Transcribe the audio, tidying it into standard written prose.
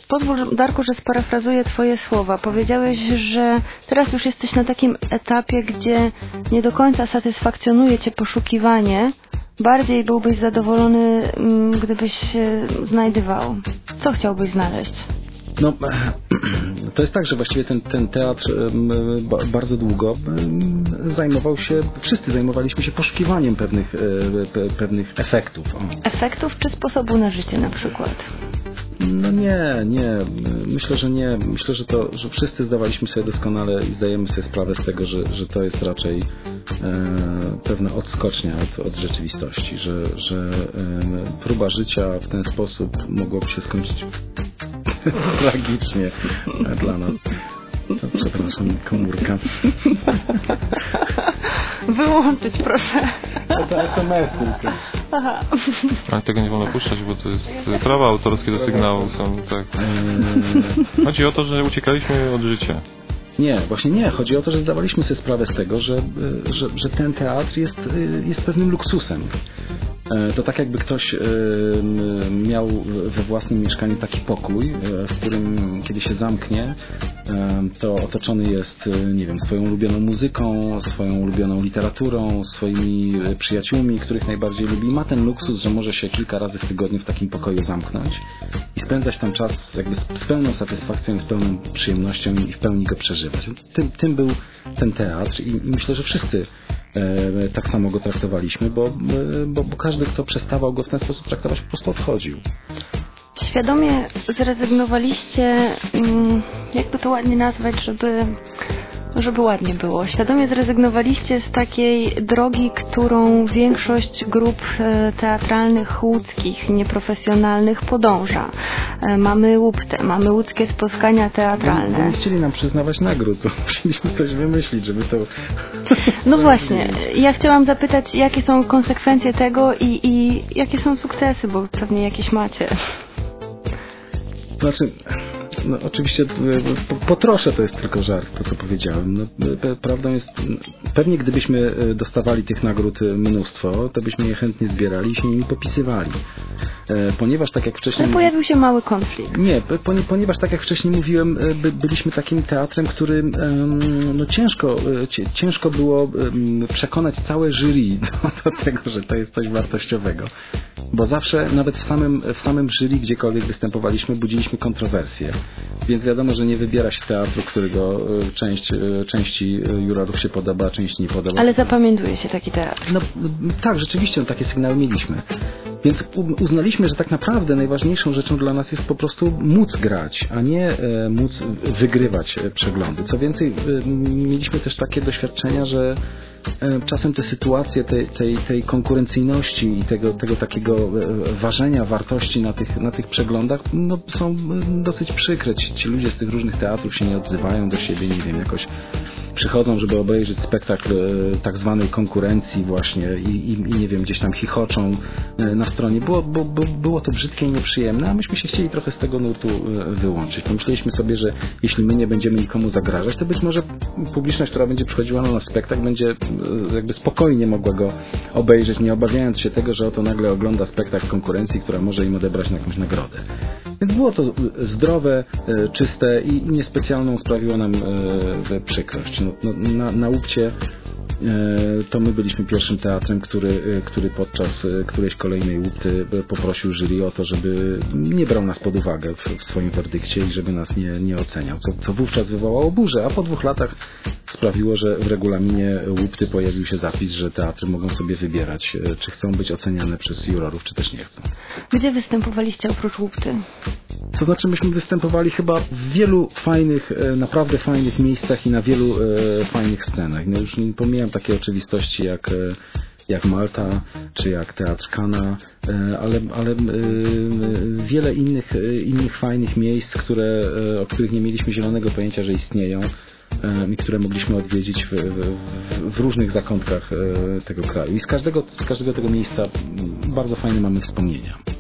Pozwól, Darku, że sparafrazuję Twoje słowa. Powiedziałeś, że teraz już jesteś na takim etapie, gdzie nie do końca satysfakcjonuje Cię poszukiwanie. Bardziej byłbyś zadowolony, gdybyś się znajdywał. Co chciałbyś znaleźć? No, to jest tak, że właściwie ten teatr bardzo długo wszyscy zajmowaliśmy się poszukiwaniem pewnych efektów. Efektów czy sposobu na życie na przykład? No nie. Myślę, że nie. Myślę, że wszyscy zdawaliśmy sobie doskonale i zdajemy sobie sprawę z tego, że to jest raczej pewna odskocznia od rzeczywistości, że próba życia w ten sposób mogłaby się skończyć tragicznie dla nas. Przepraszam, komórka. Wyłączyć, proszę. To SMS tylko. Aha. Ale tego nie wolno puszczać, bo to jest prawa autorskie do sygnału są, tak. Chodzi o to, że uciekaliśmy od życia. Nie, właśnie nie. Chodzi o to, że zdawaliśmy sobie sprawę z tego, że ten teatr jest pewnym luksusem. To tak jakby ktoś miał we własnym mieszkaniu taki pokój, w którym kiedy się zamknie, to otoczony jest, nie wiem, swoją ulubioną muzyką, swoją ulubioną literaturą, swoimi przyjaciółmi, których najbardziej lubi. Ma ten luksus, że może się kilka razy w tygodniu w takim pokoju zamknąć i spędzać tam czas jakby z pełną satysfakcją, z pełną przyjemnością i w pełni go przeżywać. Tym był ten teatr i myślę, że wszyscy tak samo go traktowaliśmy, bo każdy, kto przestawał go w ten sposób traktować, po prostu odchodził. Świadomie zrezygnowaliście, jakby to ładnie nazwać, żeby ładnie było. Świadomie zrezygnowaliście z takiej drogi, którą większość grup teatralnych łódzkich, nieprofesjonalnych podąża. Mamy łuptę, mamy łódzkie spotkania teatralne. Nie chcieli nam przyznawać nagród, to musieliśmy coś wymyślić, żeby to... No właśnie, ja chciałam zapytać, jakie są konsekwencje tego i jakie są sukcesy, bo pewnie jakieś macie. Znaczy... No, oczywiście po trosze to jest tylko żart, to co powiedziałem. No, prawdą jest, pewnie gdybyśmy dostawali tych nagród mnóstwo, to byśmy je chętnie zbierali i się nimi popisywali. Ponieważ tak jak wcześniej... Ale pojawił się mały konflikt. Nie, ponieważ tak jak wcześniej mówiłem, byliśmy takim teatrem, który no ciężko było przekonać całe jury do tego, że to jest coś wartościowego. Bo zawsze, nawet w samym jury, gdziekolwiek występowaliśmy, budziliśmy kontrowersje. Więc wiadomo, że nie wybiera się teatru, którego części jurorów się podoba, a części nie podoba. Ale zapamiętuje się taki teatr. No tak, rzeczywiście takie sygnały mieliśmy. Więc uznaliśmy, że tak naprawdę najważniejszą rzeczą dla nas jest po prostu móc grać, a nie móc wygrywać przeglądy. Co więcej, mieliśmy też takie doświadczenia, że czasem te sytuacje tej konkurencyjności i tego takiego ważenia wartości na tych przeglądach no, są dosyć przykre. Ci ludzie z tych różnych teatrów się nie odzywają do siebie, nie wiem, jakoś przychodzą, żeby obejrzeć spektakl tak zwanej konkurencji właśnie i nie wiem, gdzieś tam chichoczą na stronie. Było to brzydkie i nieprzyjemne, a myśmy się chcieli trochę z tego nurtu wyłączyć. Pomyśleliśmy sobie, że jeśli my nie będziemy nikomu zagrażać, to być może publiczność, która będzie przychodziła na spektakl, będzie jakby spokojnie mogła go obejrzeć, nie obawiając się tego, że oto nagle ogląda spektakl konkurencji, która może im odebrać na jakąś nagrodę. Więc było to zdrowe, czyste i niespecjalną sprawiło nam przykrość. Na Łupcie to my byliśmy pierwszym teatrem, który podczas którejś kolejnej Łupty poprosił jury o to, żeby nie brał nas pod uwagę w swoim werdykcie i żeby nas nie oceniał, co wówczas wywołało burzę, a po 2 latach sprawiło, że w regulaminie Łupty pojawił się zapis, że teatry mogą sobie wybierać, czy chcą być oceniane przez jurorów, czy też nie chcą. Gdzie występowaliście oprócz Łupty? To znaczy, myśmy występowali chyba w wielu fajnych, naprawdę fajnych miejscach i na wielu fajnych scenach. No już nie pomijam takie oczywistości jak Malta, czy jak Teatr Kana, ale wiele innych fajnych miejsc, o których nie mieliśmy zielonego pojęcia, że istnieją i które mogliśmy odwiedzić w różnych zakątkach tego kraju. I z każdego tego miejsca bardzo fajne mamy wspomnienia.